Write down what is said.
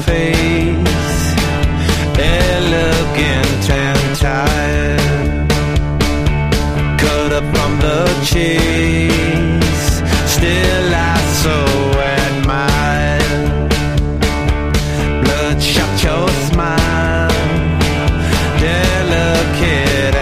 face, elegant and tired, cut up from the chair.